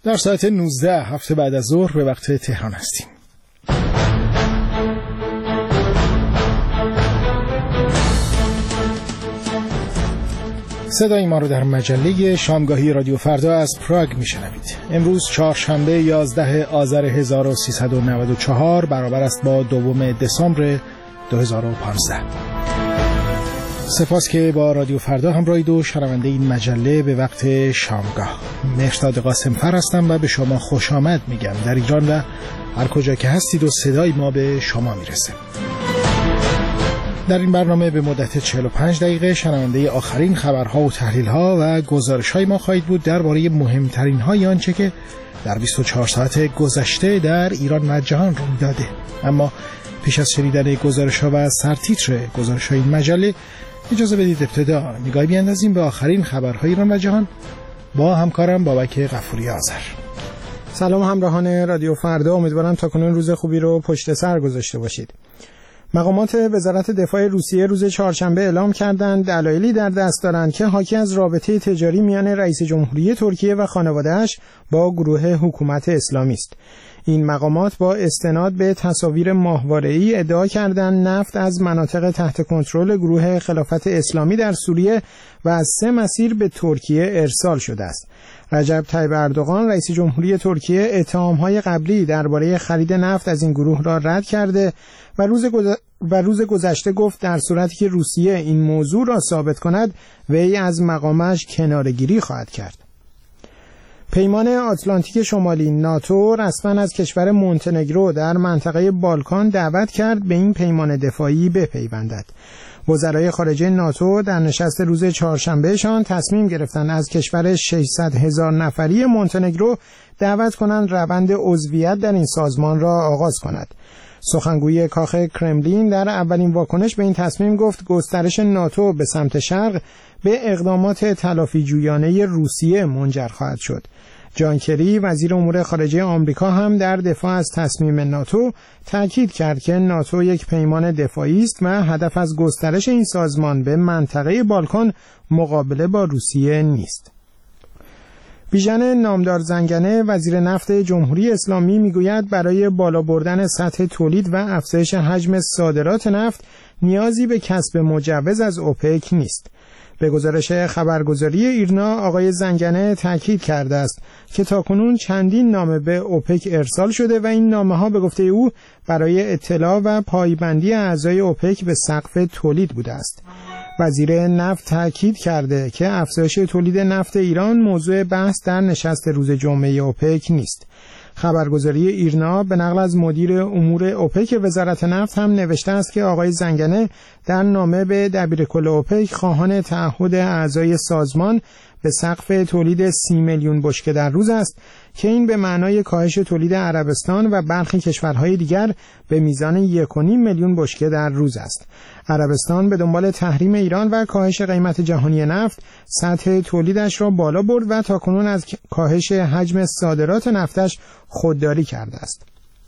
در ساعت 19 هفته بعد از ظهر به وقت تهران هستیم. صدای ما رو در مجله شامگاهی رادیو فردا از پراگ میشنوید. امروز چهارشنبه 11 آذر 1394 برابر است با 2 دسامبر 2015. سپاس که با رادیو فردا همراهید و شنونده این مجله به وقت شامگاه. مهرداد قاسمفر هستم و به شما خوش آمد میگم در ایران و هر کجا که هستید و صدای ما به شما میرسه. در این برنامه به مدت 45 دقیقه شنونده آخرین خبرها و تحلیلها و گزارش‌های ما خواهید بود درباره مهمترین های آنچه که در 24 ساعت گذشته در ایران و جهان روی داده. اما پیش از شنیدن گزارش‌ها و سرتیتر گزارش‌های این مجله اجازه بدید ابتدا نگاهی بیاندازیم به آخرین خبرهای ایران و جهان با همکارم بابک غفوری آذر. سلام همراهان رادیو فردا، امیدوارم تاکنون روز خوبی رو پشت سر گذاشته باشید. مقامات وزارت دفاع روسیه روز چهارشنبه اعلام کردند دلایلی در دست دارند که حاکی از رابطه تجاری میان رئیس جمهوری ترکیه و خانواده‌اش با گروه حکومت اسلامی است. این مقامات با استناد به تصاویر ماهواره‌ای ادعا کردند نفت از مناطق تحت کنترل گروه خلافت اسلامی در سوریه و از 3 مسیر به ترکیه ارسال شده است. رجب طیب اردوغان رئیس جمهوری ترکیه اتهام‌های قبلی درباره خرید نفت از این گروه را رد کرده و روز گذشته گفت در صورتی که روسیه این موضوع را ثابت کند وی از مقامش کناره‌گیری خواهد کرد. پیمان آتلانتیک شمالی ناتو رسما از کشور مونتنگرو در منطقه بالکان دعوت کرد به این پیمان دفاعی بپیوندد. وزرای خارجه ناتو در نشست روز چهارشنبهشان تصمیم گرفتند از کشور 600,000 نفری مونتنگرو دعوت کنند روند عضویت در این سازمان را آغاز کند. سخنگوی کاخ کرملین در اولین واکنش به این تصمیم گفت گسترش ناتو به سمت شرق به اقدامات تلافی جویانه روسیه منجر خواهد شد. جان کری وزیر امور خارجه آمریکا هم در دفاع از تصمیم ناتو تاکید کرد که ناتو یک پیمان دفاعی است و هدف از گسترش این سازمان به منطقه بالکان مقابله با روسیه نیست. بیژن نامدار زنگنه وزیر نفت جمهوری اسلامی میگوید برای بالا بردن سطح تولید و افزایش حجم صادرات نفت نیازی به کسب مجوز از اوپک نیست. به گزارش خبرگزاری ایرنا آقای زنگنه تاکید کرده است که تاکنون چندین نامه به اوپک ارسال شده و این نامه‌ها به گفته او برای اطلاع و پایبندی اعضای اوپک به سقف تولید بوده است. وزیر نفت تاکید کرده که افزایش تولید نفت ایران موضوع بحث در نشست روز جمعه اوپک نیست. خبرگزاری ایرنا به نقل از مدیر امور اوپک وزارت نفت هم نوشته است که آقای زنگنه در نامه به دبیرکل اوپک خواهان تعهد اعضای سازمان به سقف تولید 30 میلیون بشکه در روز است که این به معنای کاهش تولید عربستان و برخی کشورهای دیگر به میزان 1.5 میلیون بشکه در روز است. عربستان به دنبال تحریم ایران و کاهش قیمت جهانی نفت سطح تولیدش را بالا برد و تاکنون از کاهش حجم صادرات نفتش خودداری کرده است.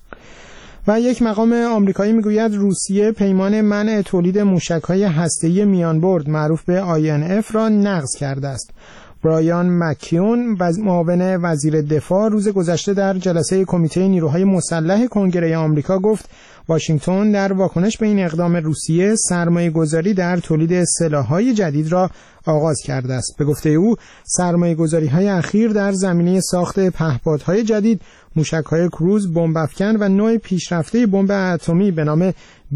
و یک مقام آمریکایی میگوید روسیه پیمان منع تولید موشک‌های هسته‌ای میانبرد معروف به INF را نقض کرده است. برایان مکیون معاون وزیر دفاع روز گذشته در جلسه کمیته نیروهای مسلح کنگره آمریکا گفت واشنگتن در واکنش به این اقدام روسیه سرمایه‌گذاری در تولید سلاح‌های جدید را آغاز کرده است. به گفته او سرمایه‌گذاری‌های اخیر در زمینه ساخت پهپادهای جدید، موشک‌های کروز، بمب افکن و نوع پیشرفته بمب اتمی به نام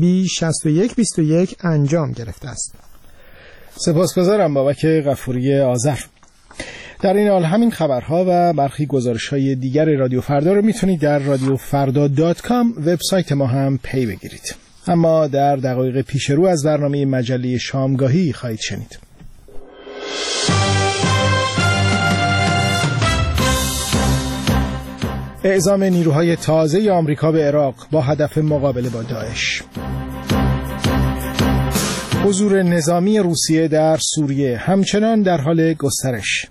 B6121 انجام گرفته است. سپاسگزارم بابک غفوری آذر. در این حال همین خبرها و برخی گزارش‌های دیگر رادیو فردا رو میتونید در radiofrda.com وبسایت ما هم پی بگیرید. اما در دقایق پیش رو از برنامه مجله شامگاهی خواهید شنید. اعزام نیروهای تازه آمریکا به عراق با هدف مقابله با داعش. حضور نظامی روسیه در سوریه همچنان در حال گسترش.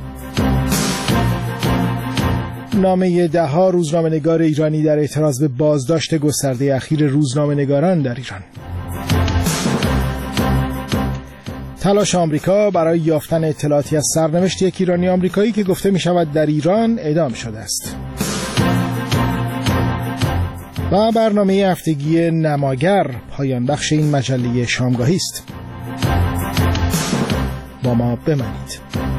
نامه 10 روزنامه‌نگار ایرانی در اعتراض به بازداشت گسترده اخیر روزنامه‌نگاران در ایران. تلاش آمریکا برای یافتن اطلاعاتی از سرنوشت یک ایرانی آمریکایی که گفته می شود در ایران اعدام شده است. و برنامه هفتگی نماگر پایان بخش این مجله شامگاهی است. با ما بمانید.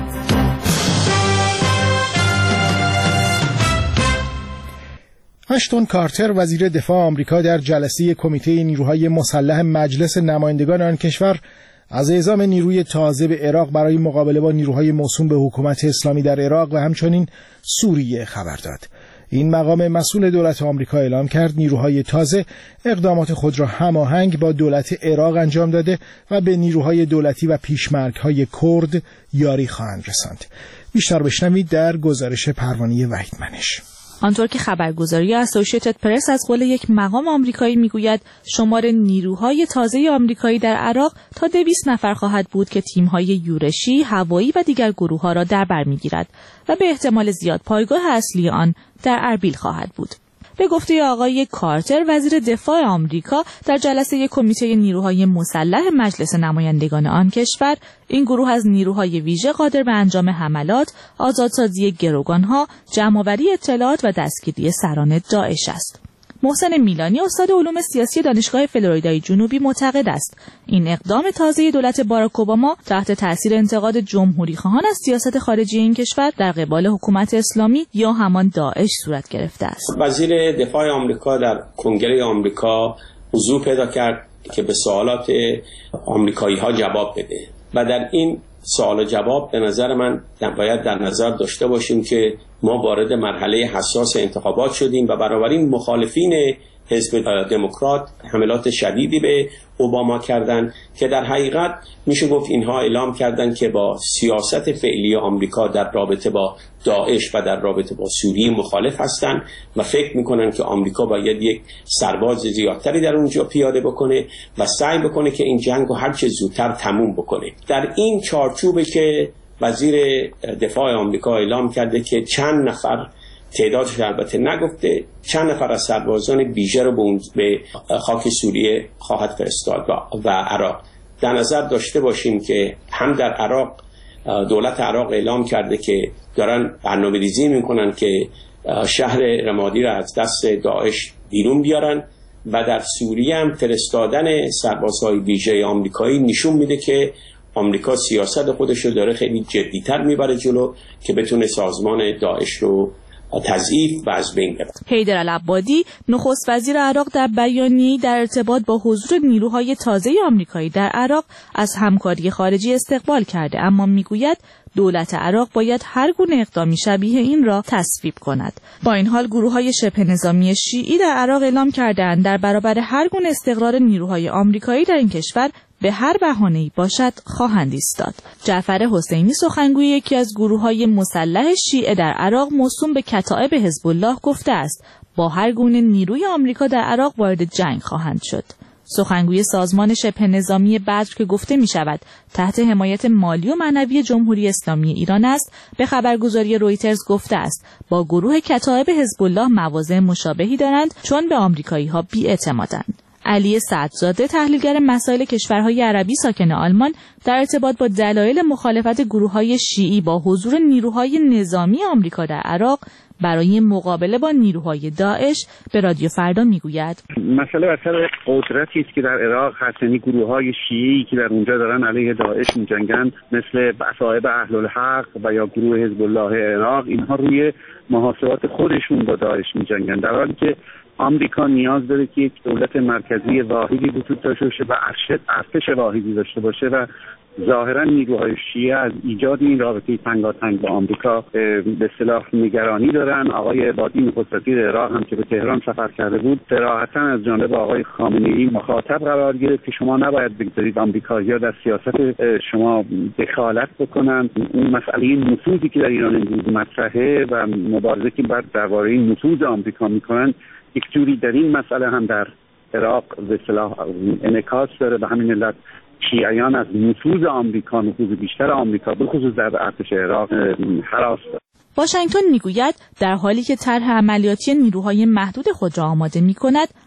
اشتون کارتر وزیر دفاع آمریکا در جلسه کمیته نیروهای مسلح مجلس نمایندگان آن کشور از اعزام نیروی تازه به عراق برای مقابله با نیروهای موسوم به حکومت اسلامی در عراق و همچنین سوریه خبر داد. این مقام مسئول دولت آمریکا اعلام کرد نیروهای تازه اقدامات خود را هماهنگ با دولت عراق انجام داده و به نیروهای دولتی و پیشمرگ‌های کرد یاری خواهند رساند. بیشتر بشنوید در گزارش پروانه وحید منش. آنطور که خبرگزاری اسوسییتد پرس از قول یک مقام آمریکایی میگوید شمار نیروهای تازه آمریکایی در عراق تا 200 نفر خواهد بود که تیم‌های یورشی، هوایی و دیگر گروه‌ها را در بر می‌گیرد و به احتمال زیاد پایگاه اصلی آن در اربیل خواهد بود. به گفته آقای کارتر وزیر دفاع آمریکا در جلسه کمیته نیروهای مسلح مجلس نمایندگان آن کشور، این گروه از نیروهای ویژه قادر به انجام حملات، آزادسازی گروگانها، جمع‌آوری اطلاعات و دستگیری سران داعش است. محسن میلانی استاد علوم سیاسی دانشگاه فلوریدای جنوبی معتقد است این اقدام تازه دولت باراک اوباما تحت تاثیر انتقاد جمهوری خواهان از سیاست خارجی این کشور در قبال حکومت اسلامی یا همان داعش صورت گرفته است. وزیر دفاع آمریکا در کنگره آمریکا حضور پیدا کرد که به سوالات آمریکایی‌ها جواب بده و در این سوال و جواب به نظر من باید در نظر داشته باشیم که ما وارد مرحله حساس انتخابات شدیم و بنابراین مخالفین حزب دموکرات حملات شدیدی به اوباما کردند که در حقیقت میشه گفت اینها اعلام کردند که با سیاست فعلی آمریکا در رابطه با داعش و در رابطه با سوریه مخالف هستند و فکر میکنن که آمریکا باید یک سرباز زیادتری در اونجا پیاده بکنه و سعی بکنه که این جنگ رو هر چه زودتر تموم بکنه. در این چارچوبه که وزیر دفاع آمریکا اعلام کرده که چند نفر، تعدادش البته نگفته، چند نفر از سربازان ویژه رو به خاک سوریه خواهد فرستاد و عراق. در نظر داشته باشیم که هم در عراق دولت عراق اعلام کرده که دارن برنامه‌ریزی میکنن که شهر رمادی را از دست داعش بیرون بیارن و در سوریه هم فرستادن سربازهای ویژه آمریکایی نشون میده که آمریکا سیاست خودش رو داره خیلی جدی‌تر میبره جلو که بتونه سازمان داعش رو تضعیف و از بین ببرد. حیدر العبادی نخست وزیر عراق در بیانیه‌ای در ارتباط با حضور نیروهای تازه آمریکایی در عراق از همکاری خارجی استقبال کرده، اما میگوید دولت عراق باید هر گونه اقدامی شبیه این را تصویب کند. با این حال گروه‌های شبه نظامی شیعی در عراق اعلام کرده‌اند در برابر هر گونه استقرار نیروهای آمریکایی در این کشور به هر بهانه‌ای باشد خواهند ایستاد. جعفر حسینی سخنگوی یکی از گروه‌های مسلح شیعه در عراق موسوم به کتائب حزب الله گفته است با هر گونه نیروی آمریکا در عراق وارد جنگ خواهند شد. سخنگوی سازمان شبه نظامی بدر که گفته می شود تحت حمایت مالی و معنوی جمهوری اسلامی ایران است، به خبرگزاری رویترز گفته است با گروه کتائب حزب الله مواضع مشابهی دارند چون به آمریکایی ها بی‌اعتمادند. علی سعدزاده تحلیلگر مسائل کشورهای عربی ساکن آلمان در ارتباط با دلایل مخالفت گروه‌های شیعی با حضور نیروهای نظامی آمریکا در عراق برای مقابله با نیروهای داعش به رادیو فردا میگوید مسئله اثر قدرتی است که در عراق هست، یعنی گروه‌های شیعی که در اونجا دارن علیه داعش می‌جنگن مثل بصائب اهل الحق و یا گروه حزب الله عراق، اینها روی محاسبات خودشون با داعش می‌جنگن، در حالی که آمریکا نیاز داره که یک دولت مرکزی واحدی وجود داشته باشه و ارتش واحدی داشته باشه و ظاهرا نیروهای شیعه از ایجاد این رابطه تنگاتنگ با آمریکا به اصطلاح نگرانی دارن. آقای عبادی نخست وزیر عراق هم که به تهران سفر کرده بود صراحتا از جانب آقای خامنه‌ای مخاطب قرار گرفت که شما نباید بگذارید آمریکایی‌ها در سیاست شما دخالت بکنن. اون مسئله نفوذی که در ایران امروز مطرحه و مبارزه که بعد درباره نفوذ آمریکا میکنن یک جوری در این مسئله هم در عراق به اصطلاح انعکاس داره. به همین علت شیعیان از نفوذ آمریکا، نفوذ بیشتر آمریکا به خصوص در ارتش عراق هراس دارد. واشنگتن میگوید در حالی که طرح عملیاتی نیروهای محدود خود را آماده می‌کند،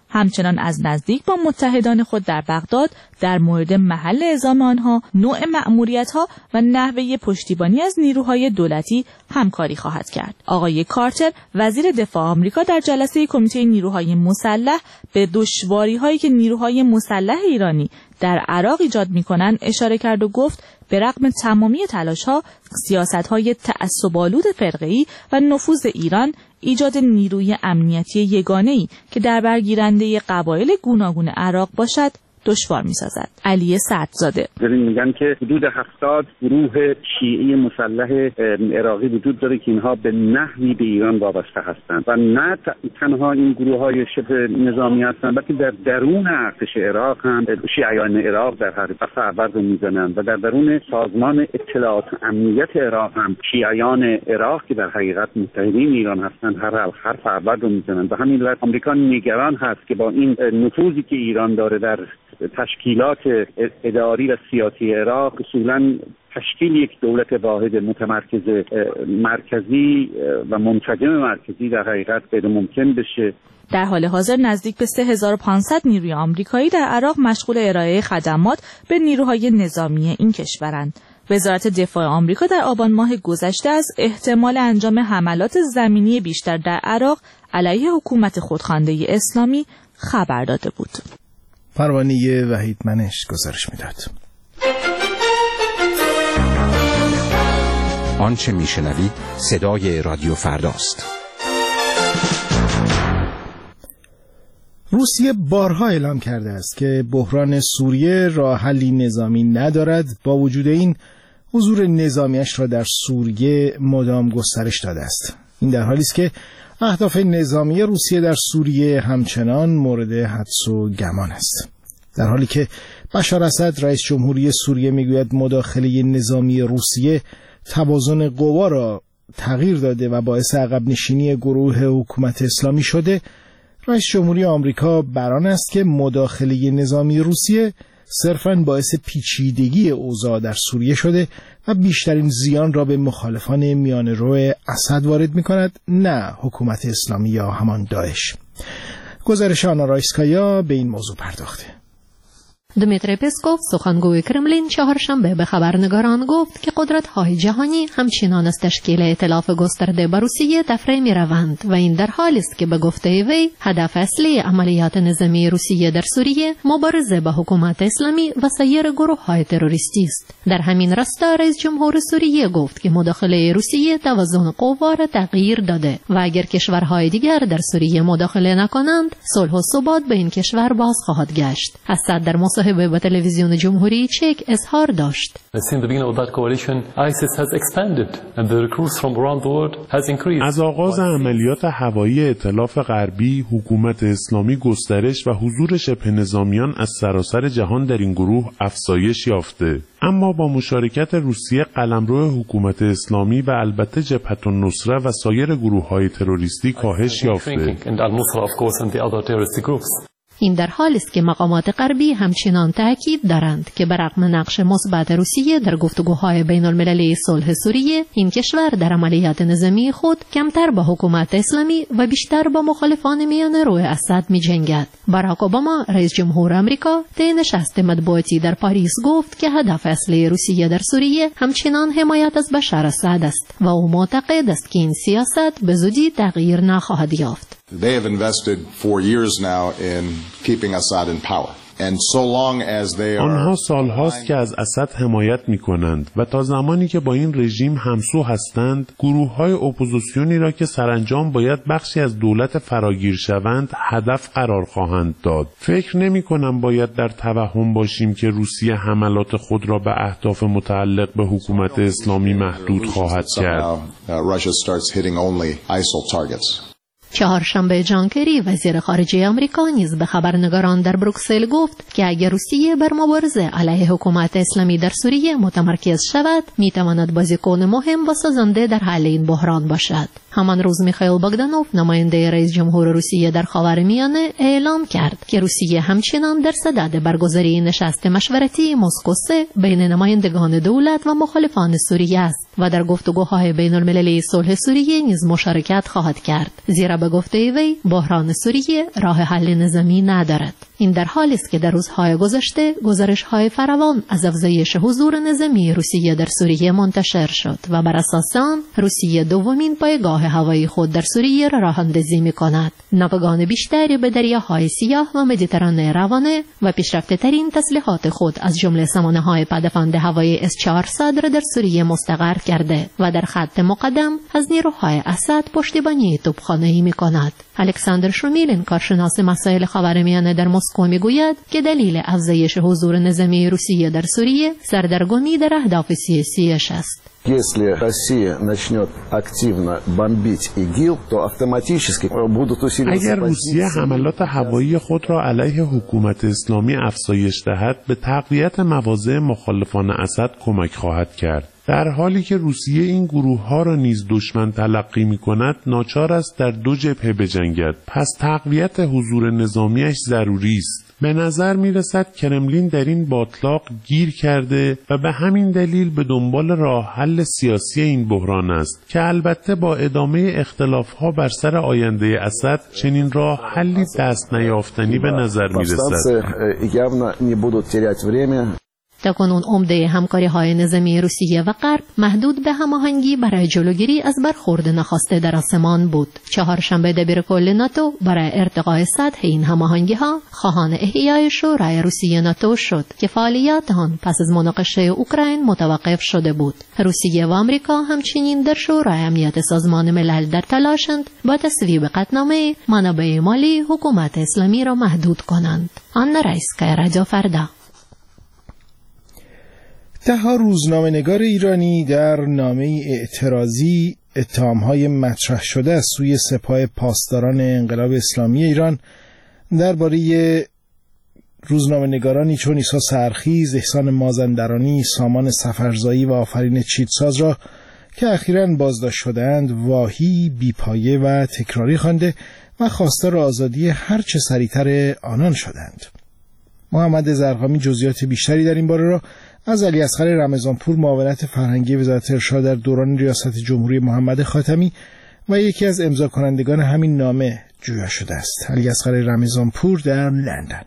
همچنان از نزدیک با متحدان خود در بغداد در مورد محل اعزام آنها، نوع مأموریت‌ها و نحوه پشتیبانی از نیروهای دولتی همکاری خواهد کرد. آقای کارتر، وزیر دفاع آمریکا، در جلسه کمیته نیروهای مسلح به دشواری‌هایی که نیروهای مسلح ایرانی در عراق ایجاد می‌کنند اشاره کرد و گفت به رغم تمامی تلاش‌ها، سیاست‌های تعصب‌آلود فرقه‌ای و نفوذ ایران، ایجاد نیروی امنیتی یگانه‌ای که در برگیرنده قبایل گوناگون عراق باشد دشوار می‌سازد. علی سعدزاده: میگن که حدود 70 گروه شیعی مسلح عراقی وجود داره که اینها به نحوی به ایران وابسته هستند و نه تنها این گروه‌های شبه نظامی هستند، بلکه در درون ارتش عراق هم شیعیان عراق در حقیقت فروند رو میزنند و در درون سازمان اطلاعات امنیت عراق هم شیعیان عراق که در حقیقت متحدین ایران هستند هر فروند رو میزنند. و همین علت آمریکا نگران هست که با این نفوذی که ایران داره در تشکیلات اداری و سیاسی عراق، اصولاً تشکیل یک دولت واحد متمرکز مرکزی و منسجم مرکزی در حقیقت غیر ممکن بشه. در حال حاضر نزدیک به 3500 نیروی آمریکایی در عراق مشغول ارائه خدمات به نیروهای نظامی این کشورند. وزارت دفاع آمریکا در آبان ماه گذشته از احتمال انجام حملات زمینی بیشتر در عراق علیه حکومت خودخوانده اسلامی خبر داده بود. پروانه وحید منش گزارش میداد. آنچه میشنوید صدای رادیو فرداست. روسیه بارها اعلام کرده است که بحران سوریه راه حلی نظامی ندارد. با وجود این حضور نظامیش را در سوریه مدام گسترش داده است. این در حالی است که اهداف نظامی روسیه در سوریه همچنان مورد حدس و گمان است. در حالی که بشار اسد رئیس جمهوری سوریه میگوید مداخله نظامی روسیه توازن قوا را تغییر داده و باعث عقب نشینی گروه حکومت اسلامی شده، رئیس جمهوری آمریکا بر آن است که مداخله نظامی روسیه صرفاً باعث پیچیدگی اوضاع در سوریه شده و بیشترین زیان را به مخالفان میانه‌رو اسد وارد می‌کند، نه حکومت اسلامی یا همان داعش. گزارش آنا رایسکایا به این موضوع پرداخته. دمیتری پسکوف، سخنگوی کرملین، چهارشنبه به خبرنگاران گفت که قدرت‌های جهانی همچنان از تشکیل ائتلاف گسترده با روسیه تفره می‌روند و این در حالی است که به گفته وی هدف اصلی عملیات نظامی روسیه در سوریه مبارزه با حکومت اسلامی و سایر گروه‌های تروریستی است. در همین راستا رئیس جمهور سوریه گفت که مداخله روسیه توازن قوا را تغییر داده و اگر کشورهای دیگر در سوریه مداخله نکنند، صلح و ثبات به این کشور باز خواهد گشت. اسد در مصاحبه با تلویزیون جمهوری چک اظهار داشت. از آغاز عملیات هوایی ائتلاف غربی، حکومت اسلامی گسترش و حضور شبه نظامیان از سراسر جهان در این گروه افزایش یافته، اما با مشارکت روسیه قلمرو حکومت اسلامی و البته جبهة النصره و سایر گروه‌های تروریستی کاهش یافته. این در حالی است که مقامات غربی همچنان تاکید دارند که برغم نقش مثبت روسیه در گفتگوهای بین المللی صلح سوریه، این کشور در عملیات نظامی خود کمتر با حکومت اسلامی و بیشتر با مخالفان میانه‌رو اسد می‌جنگد. باراک اوباما، رئیس جمهور آمریکا، طی نشست مطبوعاتی در پاریس گفت که هدف اصلی روسیه در سوریه همچنان حمایت از بشار اسد است و او معتقد است که این سیاست به زودی تغییر نخواهد یافت. They have invested for years now in keeping Assad in power. آنها سالهاست که از اسد حمایت می‌کنند و تا زمانی که با این رژیم همسو هستند، گروه‌های اپوزیسیونی را که سرانجام باید بخشی از دولت فراگیر شوند هدف قرار خواهند داد. فکر نمی‌کنم باید در توهم باشیم که روسیه حملات خود را به اهداف متعلق به حکومت اسلامی محدود خواهد کرد. چهارشنبه جان کری، وزیر خارجه آمریکا، نیز به خبرنگاران در بروکسل گفت که اگر روسیه بر مبارزه علیه حکومت اسلامی در سوریه متمرکز شود، میتواند بازیکن مهم و سازنده در حل این بحران باشد. همان روز میخائیل باگدانوف، نماینده رئیس جمهور روسیه در خاورمیانه، اعلام کرد که روسیه همچنان در صدد برگزاری نشست مشورتی مسکو 3 بین نمایندگان دولت و مخالفان سوریه است و در گفتگوهای بین المللی صلح سوریه نیز مشارکت خواهد کرد. زیرا به به گفته وی بحران سوریه راه حل نظامی ندارد. این در حالی است که در روزهای گذشته گزارش‌های فراوان از افزایش حضور نظامی روسیه در سوریه منتشر شد و بر اساس آن روسیه دومین پایگاه هوایی خود در سوریه را راه‌اندازی می‌کند. ناوگان بیشتری به دریاهای سیاه و مدیترانه روانه و پیشرفته‌ترین تسلیحات خود از جمله سامانه‌های پدافند هوایی S-400 را در سوریه مستقر کرده و در خط مقدم از نیروهای اسد پشتیبانی توپخانه‌ای می‌کند. الکساندر شومیلین کارشناس مسائل خاورمیانه در مسکو میگوید که دلیل افزایش حضور نظامی روسیه در سوریه سردرگمی در اهداف سیاسیش است. Если Россия начнет активно бомбить ИГИЛ, то автоматически будут усиливаться. اگر روسیه حملات هوایی خود را علیه حکومت اسلامی افزایش دهد، به تقویت مواضع مخالفان اسد کمک خواهد کرد. در حالی که روسیه این گروه‌ها را نیز دشمن تلقی می‌کند، ناچار است در دو جبهه بجنگد. پس تقویت حضور نظامیش ضروری است. به نظر می‌رسد کرملین در این باطلاق گیر کرده و به همین دلیل به دنبال راه حل سیاسی این بحران است که البته با ادامه اختلاف‌ها بر سر آینده اسد چنین راه حلی دست نیافتنی به نظر می‌رسد. تاکنون عمده همکاری‌های نظامی روسیه و غرب محدود به هماهنگی برای جلوگیری از برخورد ناخواسته در آسمان بود. چهارشنبه دبیرکل ناتو برای ارتقاء سطح این هماهنگی‌ها خواهان احیای شورای روسیه ناتو شد که فعالیت آن پس از مناقشه اوکراین متوقف شده بود. روسیه و آمریکا همچنین در شورای امنیت سازمان ملل در تلاشند با تصویب قطعنامه منابع مالی حکومت اسلامی را محدود کنند. آن رئیس‌کای رادیو فردا. ده‌ها روزنامه‌نگار ایرانی در نامه اعتراضی اتهام‌های مطرح شده از سوی سپاه پاسداران انقلاب اسلامی ایران درباره روزنامه‌نگارانی چون عیسی سرخیز، احسان مازندرانی، سامان سفرزایی و آفرین چیتساز را که اخیراً بازداشت شده‌اند واهی، بی‌پایه و تکراری خوانده و خواستار آزادی هرچه سریعتر آنان شدند. محمد زرقامی جزئیات بیشتری در این باره را از علیاصغر رمضانپور معاونت فرهنگی وزارت ارشاد در دوران ریاست جمهوری محمد خاتمی و یکی از امضا کنندگان همین نامه جویا شده است. علیاصغر رمضانپور در لندن.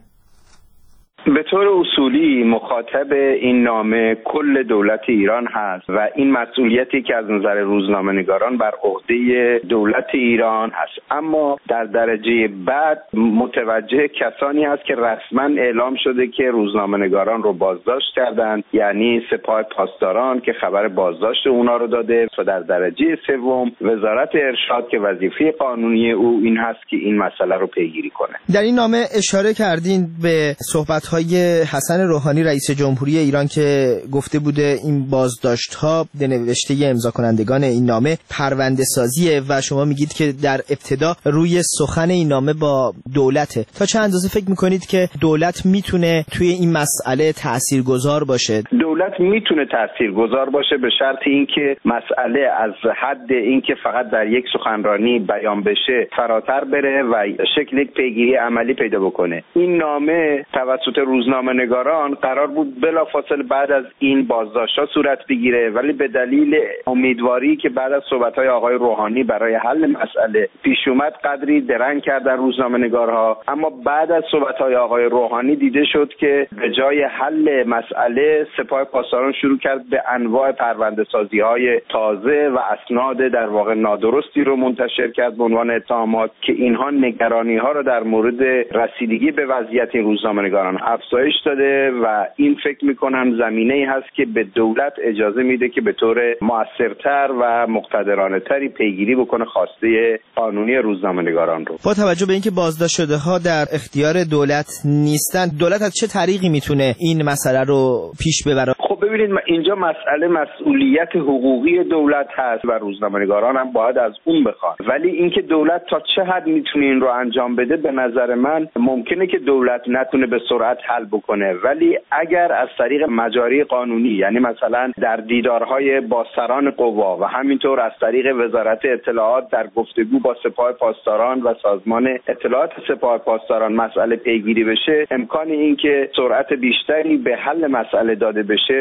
به طور اصولی مخاطب این نامه کل دولت ایران هست و این مسئولیتی که از نظر روزنامه‌نگاران بر عهده دولت ایران هست، اما در درجه بعد متوجه کسانی هست که رسما اعلام شده که روزنامه‌نگاران رو بازداشت کردند، یعنی سپاه پاسداران که خبر بازداشت اونا رو داده و در درجه سوم وزارت ارشاد که وظیفه قانونی او این هست که این مسئله رو پیگیری کنه. در این نامه اشاره کردین به صحبت های حسن روحانی رئیس جمهوری ایران که گفته بوده این بازداشت‌ها به نوشته امضا کنندگان این نامه پرونده سازیه و شما میگید که در ابتدا روی سخن این نامه با دولته. تا چه اندازه فکر میکنید که دولت میتونه توی این مسئله تاثیرگذار باشه؟ دولت میتونه تاثیرگذار باشه به شرط اینکه مسئله از حد اینکه فقط در یک سخنرانی بیان بشه فراتر بره و شکل یک پیگیری عملی پیدا بکنه. این نامه توسط روزنامه‌نگاران قرار بود بلافاصله بعد از این بازداشت‌ها صورت بگیره، ولی به دلیل امیدواری که بعد از صحبت‌های آقای روحانی برای حل مسئله پیش اومد قدری درنگ کردن روزنامه‌نگارها، اما بعد از صحبت‌های آقای روحانی دیده شد که به جای حل مسئله سپاه پاسداران شروع کرد به انواع پرونده‌سازی‌های تازه و اسناد در واقع نادرستی رو منتشر کرد به عنوان اتهامات که اینها نگرانی‌ها رو در مورد رسیدگی به وضعیت این روزنامه‌نگاران افزایش داده و این فکر میکنم زمینه‌ای هست که به دولت اجازه میده که به طور مؤثرتر و مقتدرانه‌تری پیگیری بکنه خواسته قانونی روزنامه‌نگاران رو. با توجه به اینکه بازداشت شده ها در اختیار دولت نیستن، دولت از چه طریقی میتونه این مسئله رو پیش ببره؟ خب ببینید اینجا مسئله مسئولیت حقوقی دولت هست و روزنامه‌نگاران هم باید از اون بخوان، ولی اینکه دولت تا چه حد میتونه این رو انجام بده به نظر من ممکنه که دولت نتونه به سرعت حل بکنه، ولی اگر از طریق مجاری قانونی، یعنی مثلا در دیدارهای با سران قوا و همینطور از طریق وزارت اطلاعات در گفتگو با سپاه پاسداران و سازمان اطلاعات سپاه پاسداران مسئله پیگیری بشه، امکان این که سرعت بیشتری به حل مسئله داده بشه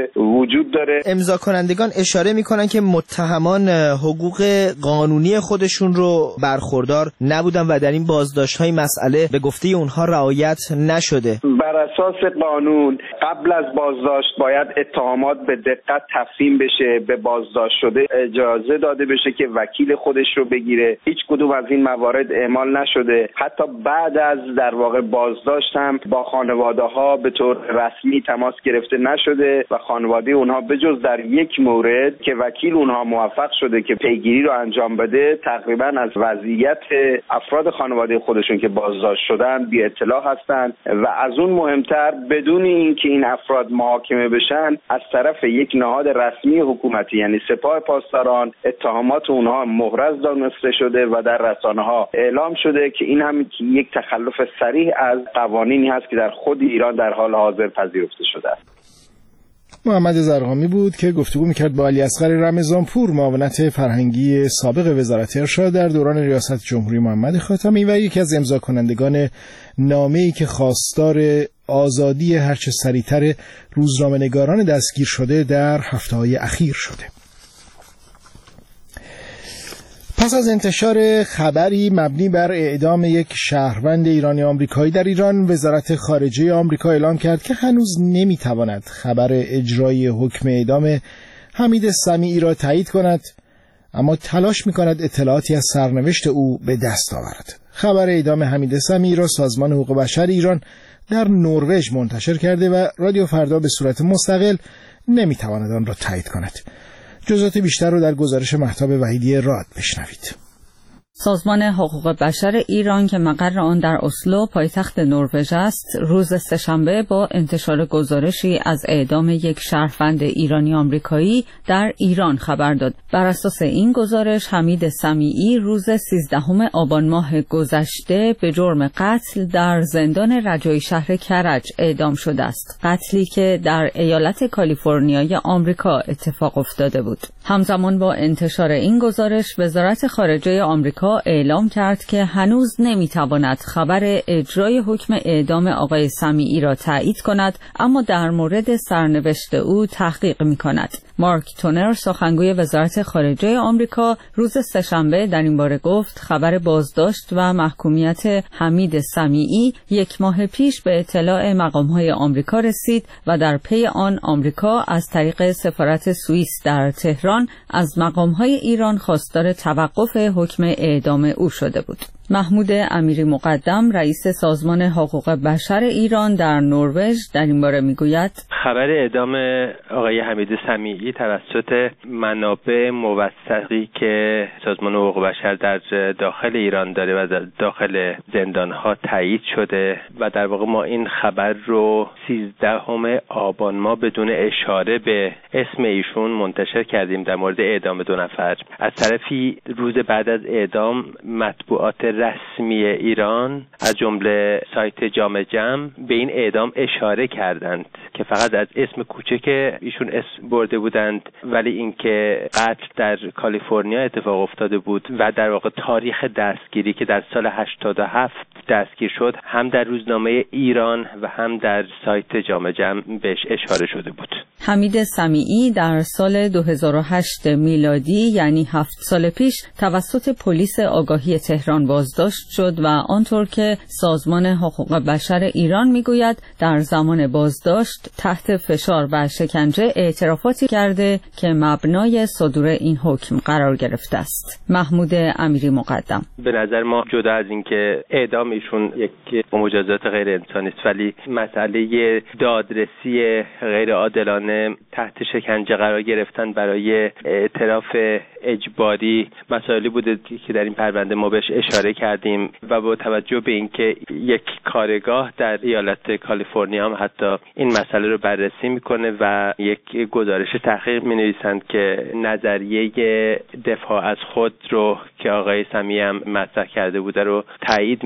وجود داره. امضا کنندگان اشاره میکنن که متهمان حقوق قانونی خودشون رو برخوردار نبودن و در این بازداشت‌های مسئله به گفته اونها رعایت نشده. بر اساس قانون قبل از بازداشت باید اتهامات به دقت تفهیم بشه، به بازداشت شده اجازه داده بشه که وکیل خودش رو بگیره. هیچ کدوم از این موارد اعمال نشده. حتی بعد از در واقع بازداشت هم با خانواده ها به طور رسمی تماس گرفته نشده و خانواده اونها بجز در یک مورد که وکیل اونها موفق شده که پیگیری رو انجام بده، تقریبا از وضعیت افراد خانواده خودشون که بازداشت شدن بی اطلاع هستند و از اون مهمتر بدون اینکه این افراد محاکمه بشن از طرف یک نهاد رسمی حکومتی یعنی سپاه پاسداران اتهامات اونها محرز دانسته شده و در رسانه‌ها اعلام شده که این هم یک تخلف صریح از قوانینی هست که در خود ایران در حال حاضر پذیرفته شده است. محمد زرقامی بود که گفتگو میکرد با علی اصغر رمضانپور، معاونت فرهنگی سابق وزارت ارشاد در دوران ریاست جمهوری محمد خاتمی و یکی از امضا کنندگان نامه‌ای که خواستار آزادی هرچه سریعتر روزنامه‌نگاران دستگیر شده در هفته‌های اخیر شده. پس از انتشار خبری مبنی بر اعدام یک شهروند ایرانی آمریکایی در ایران، وزارت خارجه آمریکا اعلام کرد که هنوز نمیتواند خبر اجرای حکم اعدام حمید سمیعی را تایید کند، اما تلاش میکند اطلاعاتی از سرنوشت او به دست آورد. خبر اعدام حمید سمیعی را سازمان حقوق بشر ایران در نروژ منتشر کرده و رادیو فردا به صورت مستقل نمیتواند آن را تایید کند. جزئیات بیشتر رو در گزارش مهتاب وحیدی راد بشنوید. سازمان حقوق بشر ایران که مقر آن در اسلو پایتخت نروژ است، روز سه‌شنبه با انتشار گزارشی از اعدام یک شهروند ایرانی آمریکایی در ایران خبر داد. بر اساس این گزارش حمید سمیعی روز 13 آبان ماه گذشته به جرم قتل در زندان رجایی شهر کرج اعدام شده است. قتلی که در ایالت کالیفرنیای آمریکا اتفاق افتاده بود. همزمان با انتشار این گزارش، وزارت خارجه آمریکا اعلام کرد که هنوز نمیتواند خبر اجرای حکم اعدام آقای سمیعی را تایید کند، اما در مورد سرنوشت او تحقیق میکند. مارک تونر، سخنگوی وزارت خارجه آمریکا، روز سه‌شنبه در این باره گفت خبر بازداشت و محکومیت حمید سمیعی یک ماه پیش به اطلاع مقام‌های آمریکا رسید و در پی آن آمریکا از طریق سفارت سوئیس در تهران از مقام‌های ایران خواستار توقف حکم اعدام او شده بود. محمود امیری مقدم، رئیس سازمان حقوق بشر ایران در نروژ، در این باره میگوید خبر اعدام آقای حمید سمیعی توسط منابع موثقی که سازمان حقوق بشر در داخل ایران داره و در داخل زندانها تایید شده و در واقع ما این خبر رو 13 آبان ماه بدون اشاره به اسم ایشون منتشر کردیم در مورد اعدام 2 نفر. از طرفی روز بعد از اعدام مطبوعات رسمی ایران از جمله سایت جامع جم به این اعدام اشاره کردند که فقط از اسم کوچک ایشون اسم برده بودند، ولی اینکه قتل در کالیفرنیا اتفاق افتاده بود و در واقع تاریخ دستگیری که در سال 87 دستگیر شد هم در روزنامه ایران و هم در سایت جامع جم بهش اشاره شده بود. حمید سمیعی در سال 2008 میلادی، یعنی 7 سال پیش، توسط پلیس آگاهی تهران بازداشت شد و آنطور که سازمان حقوق بشر ایران میگوید در زمان بازداشت تحت فشار و شکنجه اعترافاتی کرده که مبنای صدور این حکم قرار گرفته است. محمود امیری مقدم: به نظر ما جدا از اینکه اعدام ایشون یک مجازات غیر انسانی است، ولی مسئله دادرسی غیر عادلانه تحت شکنجه قرار گرفتن برای اعتراف اجباری مسائلی بوده که در این پرونده ما بهش اشاره کردیم و با توجه به اینکه یک کارگاه در ایالت کالیفرنیا هم حتی این مسئله رو بررسی میکنه و یک گزارش تحقیق مینویسند که نظریه دفاع از خود رو که آقای سمیعی هم مطرح کرده بوده رو تایید میکنند.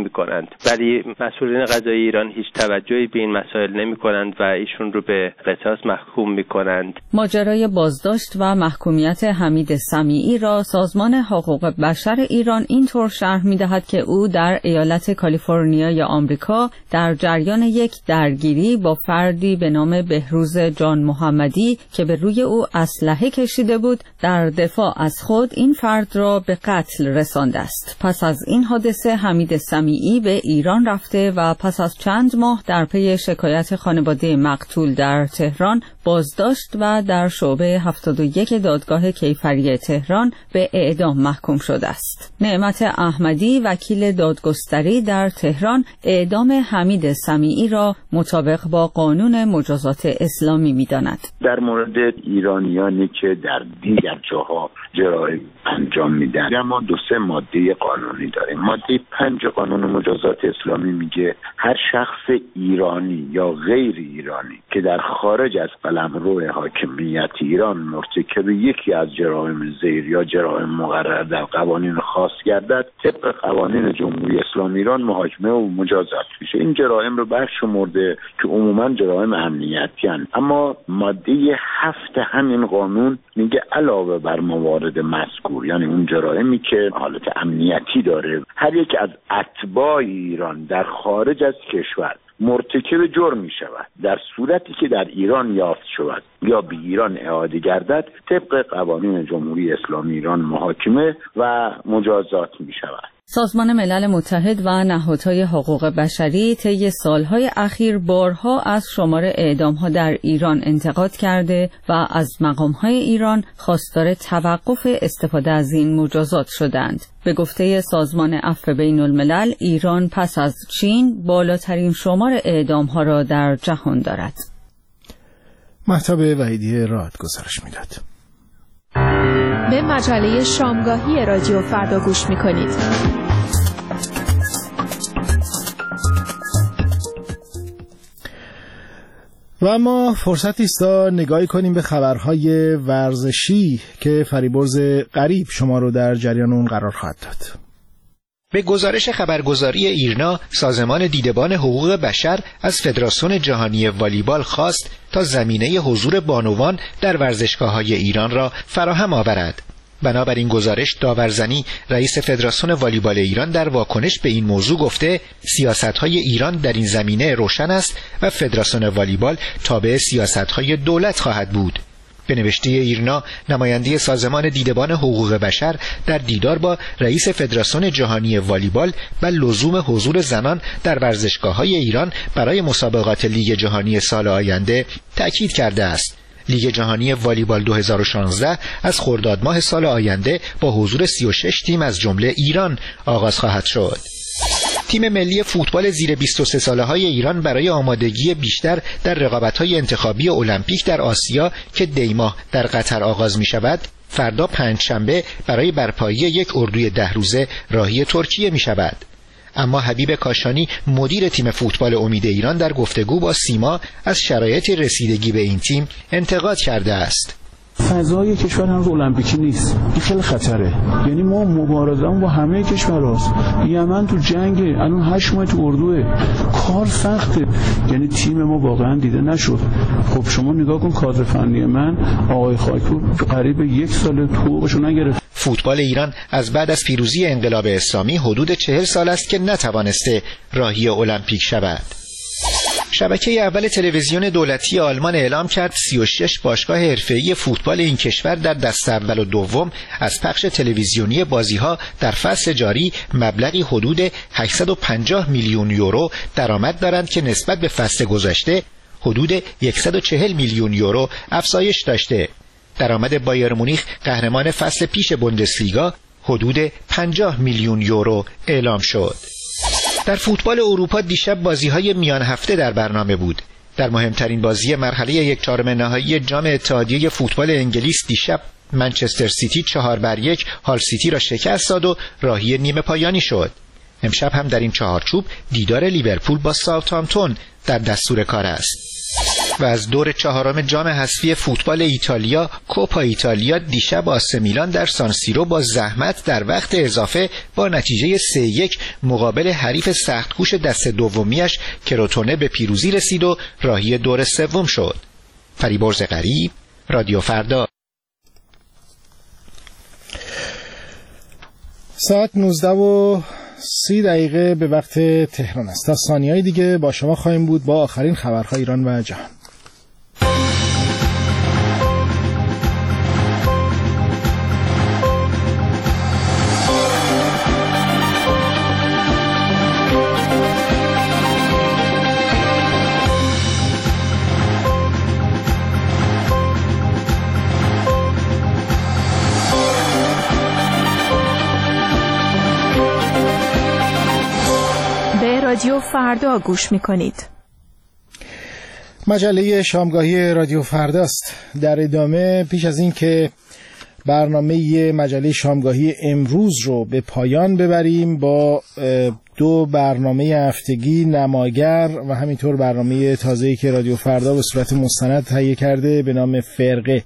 دارند، ولی مسئولین قضایی ایران هیچ توجهی به این مسائل نمی‌کنند و ایشون رو به قصاص محکوم می‌کنند. ماجرای بازداشت و محکومیت حمید سمیعی را سازمان حقوق بشر ایران اینطور شرح می‌دهد که او در ایالت کالیفرنیای آمریکا در جریان یک درگیری با فردی به نام بهروز جان محمدی که به روی او اسلحه کشیده بود، در دفاع از خود این فرد را به قتل رسانده است. پس از این حادثه حمید سمیعی به ایران رفته و پس از چند ماه در پی شکایت خانواده مقتول در تهران بازداشت و در شعبه 71 دادگاه کیفری تهران به اعدام محکوم شده است. نعمت احمدی وکیل دادگستری در تهران اعدام حمید سمیعی را مطابق با قانون مجازات اسلامی می‌داند. در مورد ایرانیانی که در دیگر جاها جرایم انجام میدن ما 2-3 ماده قانونی داریم. ماده 5 قانون مجازات اسلامی میگه هر شخص ایرانی یا غیر ایرانی که در خارج از قلمرو حاکمیت ایران مرتکب یکی از جرایم زیر یا جرایم مقرر در قوانین خاص گردد، طبق قوانین جمهوری اسلامی ایران محاکمه و مجازات میشه. این جرایم رو برشمرده که عموما جرایم امنیتی هستند. اما ماده 7 همین قانون میگه علاوه بر موارد مذکور، یعنی اون جرائمی که حالت امنیتی داره، هر یک از اتباع ایران در خارج از کشور مرتکب جرم می شود در صورتی که در ایران یافت شود یا به ایران اعاده گردد، طبق قوانین جمهوری اسلامی ایران محاکمه و مجازات می شود. سازمان ملل متحد و نهادهای حقوق بشری طی سالهای اخیر بارها از شمار اعدام‌ها در ایران انتقاد کرده و از مقام‌های ایران خواستار توقف استفاده از این مجازات شدند. به گفته سازمان عفو بین‌الملل، ایران پس از چین بالاترین شمار اعدام‌ها را در جهان دارد. مهتاب وحیدی راد گزارش می‌داد. به مجله شامگاهی رادیو فردا گوش می‌کنید. و اما فرصتی است تا نگاهی کنیم به خبرهای ورزشی که فریبرز غریب شما رو در جریان اون قرار خواهد داد. به گزارش خبرگزاری ایرنا، سازمان دیدبان حقوق بشر از فدراسیون جهانی والیبال خواست تا زمینه حضور بانوان در ورزشگاه‌های ایران را فراهم آورد. بنابراین گزارش داورزنی رئیس فدراسیون والیبال ایران در واکنش به این موضوع گفته سیاست‌های ایران در این زمینه روشن است و فدراسیون والیبال تابع سیاست‌های دولت خواهد بود. به نوشته ایرنا، نماینده سازمان دیدبان حقوق بشر در دیدار با رئیس فدراسیون جهانی والیبال بر لزوم حضور زنان در ورزشگاه‌های ایران برای مسابقات لیگ جهانی سال آینده تأکید کرده است. لیگ جهانی والیبال 2016 از خرداد ماه سال آینده با حضور 36 تیم از جمله ایران آغاز خواهد شد. تیم ملی فوتبال زیر 23 ساله‌های ایران برای آمادگی بیشتر در رقابت‌های انتخابی المپیک در آسیا که دی ماه در قطر آغاز می‌شود، فردا پنجشنبه برای برپایی یک اردوی 10 روزه راهی ترکیه می‌شود. اما حبیب کاشانی مدیر تیم فوتبال امید ایران در گفتگو با سیما از شرایط رسیدگی به این تیم انتقاد کرده است. فضای کشور هم المپیکی نیست، این خیلی خطره. یعنی ما مبارزمون با همه کشورهاست. یمن تو جنگ، الان 8 ماه تو اردوه، کار سخته. یعنی تیم ما واقعا دیده نشد. خب شما نگاه کن کادر فنی من آقای خاکپور قریب 1 سال حقوقشو نگرفت. فوتبال ایران از بعد از پیروزی انقلاب اسلامی حدود 40 سال است که نتوانسته راهی المپیک شود. شبکه اول تلویزیون دولتی آلمان اعلام کرد 36 باشگاه حرفه‌ای فوتبال این کشور در دسته اول و دوم از پخش تلویزیونی بازی‌ها در فصل جاری مبلغی حدود 850 میلیون یورو درآمد دارند که نسبت به فصل گذشته حدود 140 میلیون یورو افزایش داشته. درآمد بایر مونیخ قهرمان فصل پیش بوندسلیگا حدود 50 میلیون یورو اعلام شد. در فوتبال اروپا دیشب بازی‌های میان هفته در برنامه بود. در مهمترین بازی مرحله 1/4 نهایی جام اتحادیه فوتبال انگلیس دیشب منچستر سیتی 4-1 هال سیتی را شکست داد و راهی نیمه پایانی شد. امشب هم در این چهارچوب دیدار لیورپول با ساوثهامپتون در دستور کار است. و از دور چهارم جام حذفی فوتبال ایتالیا کوپا ایتالیا دیشب آسه میلان در سان سیرو با زحمت در وقت اضافه با نتیجه 3-1 مقابل حریف سختکوش دست دومیش کروتونه به پیروزی رسید و راهی دور سوم شد. فریبرز غریب، رادیو فردا. ساعت 19:30 به وقت تهران است. تا ثانیه‌های دیگه با شما خواهیم بود با آخرین خبرهای ایران و جهان. رادیو فردا گوش می‌کنید. مجله شامگاهی رادیو فرداست. در ادامه پیش از این که برنامه مجله شامگاهی امروز رو به پایان ببریم با دو برنامه هفتگی نماگر و همینطور برنامه تازه‌ای که رادیو فردا به صورت مستند تهیه کرده به نام فرقه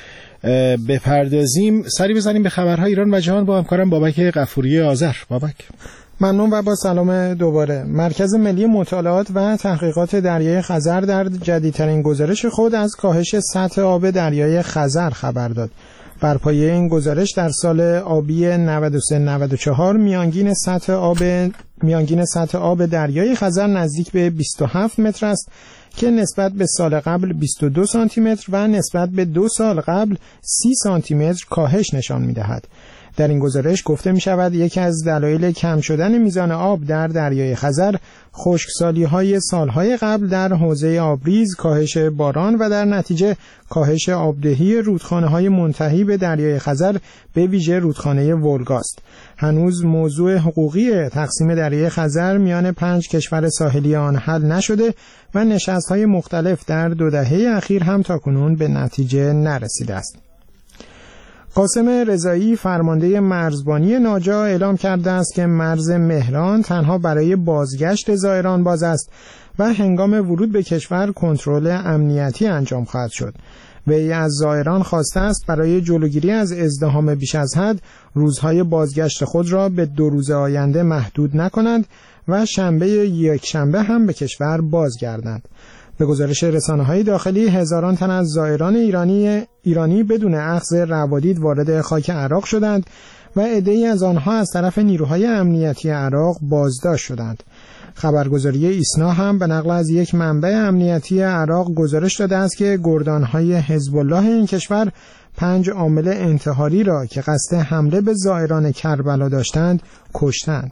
بپردازیم، سری بزنیم به خبرهای ایران و جهان با همکارم بابک غفوری آذر. بابک. ممنون و با سلام دوباره. مرکز ملی مطالعات و تحقیقات دریای خزر در جدیدترین گزارش خود از کاهش سطح آب دریای خزر خبر داد. بر پایه این گزارش در سال آبی 93-94 میانگین سطح آب دریای خزر نزدیک به 27 متر است که نسبت به سال قبل 22 سانتی متر و نسبت به 2 سال قبل 30 سانتی متر کاهش نشان می‌دهد. در این گزارش گفته می شود یکی از دلایل کم شدن میزان آب در دریای خزر خشکسالی‌های سالهای قبل در حوزه آبریز، کاهش باران و در نتیجه کاهش آبدهی رودخانه‌های منتهی به دریای خزر به ویژه رودخانه ولگا است. هنوز موضوع حقوقی تقسیم دریای خزر میان 5 کشور ساحلی آن حل نشده و نشست‌های مختلف در 2 دهه اخیر هم تاکنون به نتیجه نرسیده است. قاسم رضایی فرمانده مرزبانی ناجا اعلام کرده است که مرز مهران تنها برای بازگشت زائران باز است و هنگام ورود به کشور کنترل امنیتی انجام خواهد شد. وی از زائران خواسته است برای جلوگیری از ازدحام بیش از حد روزهای بازگشت خود را به 2 روز آینده محدود نکنند و شنبه یک شنبه هم به کشور بازگردند. به گزارش رسانه‌های داخلی هزاران تن از زائران ایرانی بدون اخذ روادید وارد خاک عراق شدند و عده‌ای از آنها از طرف نیروهای امنیتی عراق بازداشت شدند. خبرگزاری ایسنا هم به نقل از یک منبع امنیتی عراق گزارش داده است که گردانهای حزب الله این کشور 5 عامل انتحاری را که قصد حمله به زائران کربلا داشتند کشتند.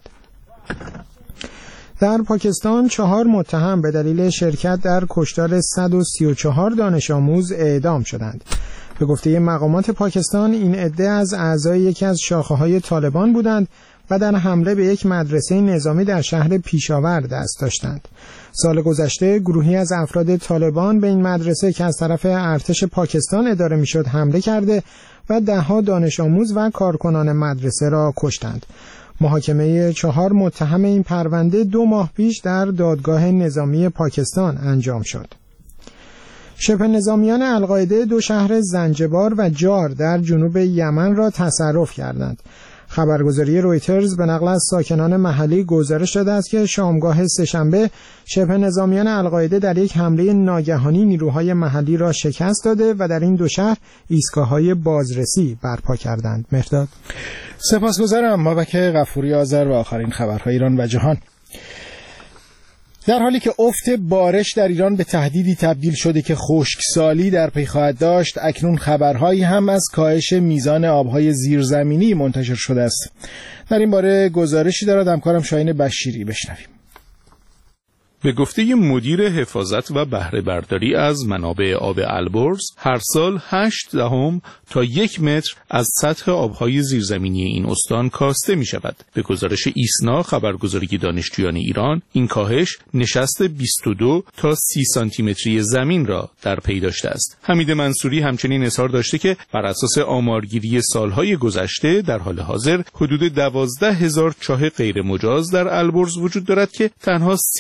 در پاکستان 4 متهم به دلیل شرکت در کشتار 134 دانش آموز اعدام شدند. به گفته مقامات پاکستان این عده از اعضای یکی از شاخه‌های طالبان بودند و در حمله به یک مدرسه نظامی در شهر پیشاور دست داشتند. سال گذشته گروهی از افراد طالبان به این مدرسه که از طرف ارتش پاکستان اداره می‌شد حمله کرده و 10 دانش آموز و کارکنان مدرسه را کشتند. محاکمه 4 متهم این پرونده 2 ماه پیش در دادگاه نظامی پاکستان انجام شد. شبه نظامیان القاعده 2 شهر زنجبار و جار در جنوب یمن را تصرف کردند. خبرگزاری رویترز به نقل از ساکنان محلی گزارش داده است که شامگاه سه‌شنبه شبه نظامیان القاعده در یک حمله ناگهانی نیروهای محلی را شکست داده و در این 2 شهر ایستگاه‌های بازرسی برپا کردند. مرداد. سپاسگزارم بابک غفوری آذر و آخرین خبرهای ایران و جهان. در حالی که افت بارش در ایران به تهدیدی تبدیل شده که خشکسالی در پی خواهد داشت، اکنون خبرهایی هم از کاهش میزان آبهای زیرزمینی منتشر شده است. در این باره گزارشی دارد همکارم شاهین بشیری. بشنویم. به گفته مدیر حفاظت و بهره برداری از منابع آب البرز، هر سال 0.8 تا 1 متر از سطح آبهای زیرزمینی این استان کاسته می شود. به گزارش ایسنا، خبرگزاری دانشجویان ایران، این کاهش نشست 22 تا 30 سانتی متری زمین را در پی داشته است. حمید منصوری همچنین اظهار داشته که بر اساس آمارگیری سالهای گذشته در حال حاضر حدود 12,000 چاه غیر مجاز در البرز وجود دارد که تنها 30%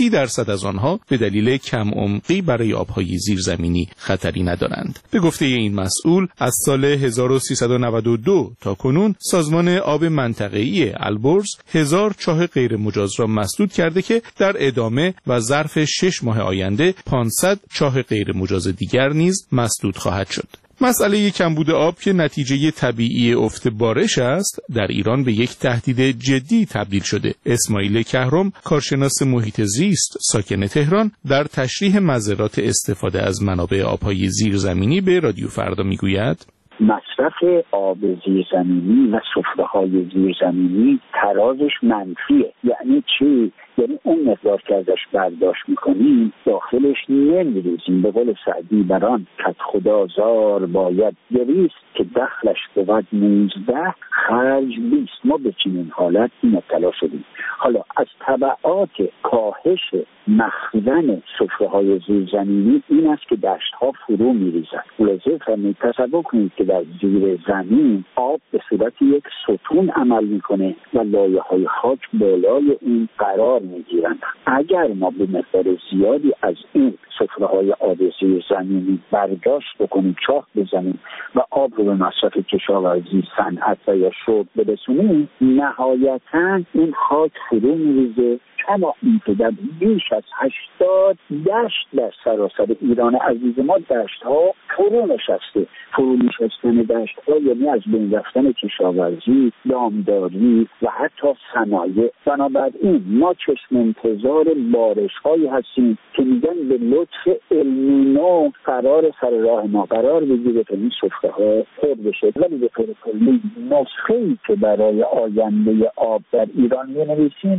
درصد از آنها به دلیل کم عمقی برای آبهای زیرزمینی خطری ندارند. به گفته این مسئول از سال 1392 تا کنون سازمان آب منطقه‌ای البرز 1000 چاه غیر مجاز را مسدود کرده که در ادامه و ظرف 6 ماه آینده 500 چاه غیر مجاز دیگر نیز مسدود خواهد شد. مسئله کمبود آب که نتیجه طبیعی افت بارش است، در ایران به یک تهدید جدی تبدیل شده. اسماعیل کهرم، کارشناس محیط زیست ساکن تهران، در تشریح مضرات استفاده از منابع آبهای زیرزمینی به رادیو فردا میگوید: مصرف آب زیرزمینی و سفره‌های زیرزمینی ترازش منفیه. یعنی چی؟ یعنی اون مقدار که ازش برداشت میکنیم داخلش نمیریزیم. به قول سعدی بران کت خدا زار باید گریست که دخلش بود 19 خرج 20. ما به چنین حالت مبتلا شدیم. حالا از تبعات کاهش مخزن سفره‌های زیرزمینی این است که دشت‌ها فرو می‌ریزند. لازم فرمایید تصور کنید که در زیر زمین آب به صورت یک ستون عمل میکنه و لایه‌های خاک بالای این قرار میگیرند. اگر ما به مقدار زیادی از این سفره‌های آب زیرزمینی برداشت بکنیم، چاه بزنیم و آب رو به مصرف کشاورزی، صنعت و یا شرب برسونیم، نهایتاً این خاک فرو می‌ریزه. اما این که در بیش از 80 دشت در سراسر ایران عزیز ما دشت‌ها فرو نشسته. فرو نشستن دشت‌ها یعنی از بین رفتن کشاورزی، دامداری و حتی صنایع. بنابراین ما چشم انتظار بارش‌هایی هستیم که میگن به لطف النینو قرار سر راه ما قرار بگیره که این سفره‌ها پر بشه. ولی به طور کلی نسخه‌ای که برای آینده آب در ایران می‌نویسیم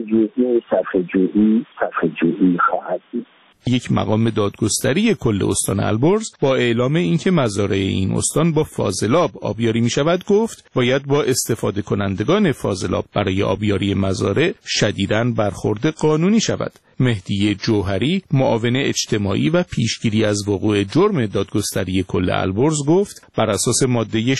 صرفه‌جویی خواهد بود. یک مقام دادگستری کل استان البرز با اعلام اینکه مزارع این استان با فاضلاب آبیاری می شود گفت باید با استفاده کنندگان فاضلاب برای آبیاری مزارع شدیداً برخورد قانونی شود. مهدی جوهری، معاون اجتماعی و پیشگیری از وقوع جرم دادگستری کل البرز گفت بر اساس ماده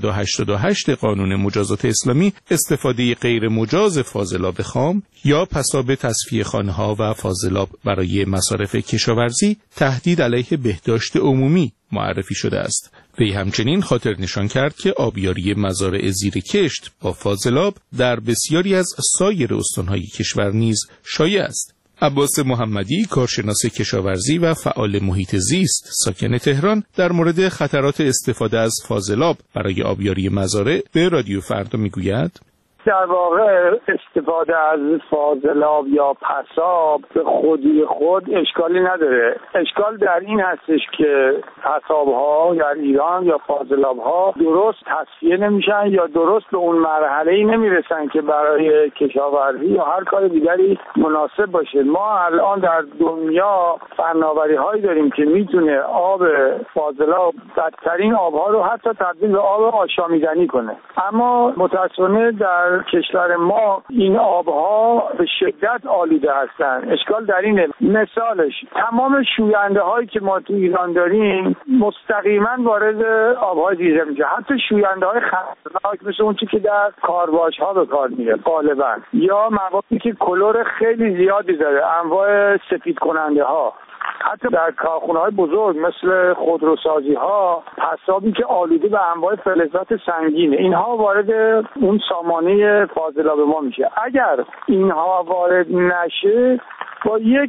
688 قانون مجازات اسلامی استفاده غیر مجاز فاضلاب خام یا پساب تصفیه خانه‌ها و فاضلاب برای مصارف کشاورزی تهدید علیه بهداشت عمومی معرفی شده است. وی همچنین خاطر نشان کرد که آبیاری مزارع زیر کشت با فاضلاب در بسیاری از سایر استان‌های کشور نیز شایع است. عباس محمدی، کارشناس کشاورزی و فعال محیط زیست ساکن تهران، در مورد خطرات استفاده از فاضلاب برای آبیاری مزارع به رادیو فردا میگوید: در واقع استفاده از فاضلاب یا پساب به خودی خود اشکالی نداره. اشکال در این هستش که پساب‌ها در ایران یا فاضلاب‌ها درست تصفیه نمیشن یا درست به اون مرحله‌ای نمیرسن که برای کشاورزی یا هر کار دیگری مناسب باشه. ما الان در دنیا فناوری‌هایی داریم که میتونه آب فاضلاب بدترین آب‌ها رو حتی تبدیل به آب آشامیدنی کنه. اما متأسفانه در کشور ما این آبها به شدت آلوده هستند. اشکال در اینه، مثالش تمام شوینده هایی که ما تو ایران داریم مستقیما وارد آبهای زیرزمینی میشه. حتی شوینده های خطرناک مثل اون چیزی که در کارواش ها به کار میره غالبا، یا موادی که کلور خیلی زیادی داره، انواع سفید کننده ها، حتی در کارخانه‌های بزرگ مثل خودروسازی ها پسابی که آلوده به انواع فلزات سنگینه، اینها وارد اون سامانه فاضلاب ما میشه. اگر اینها وارد نشه با یک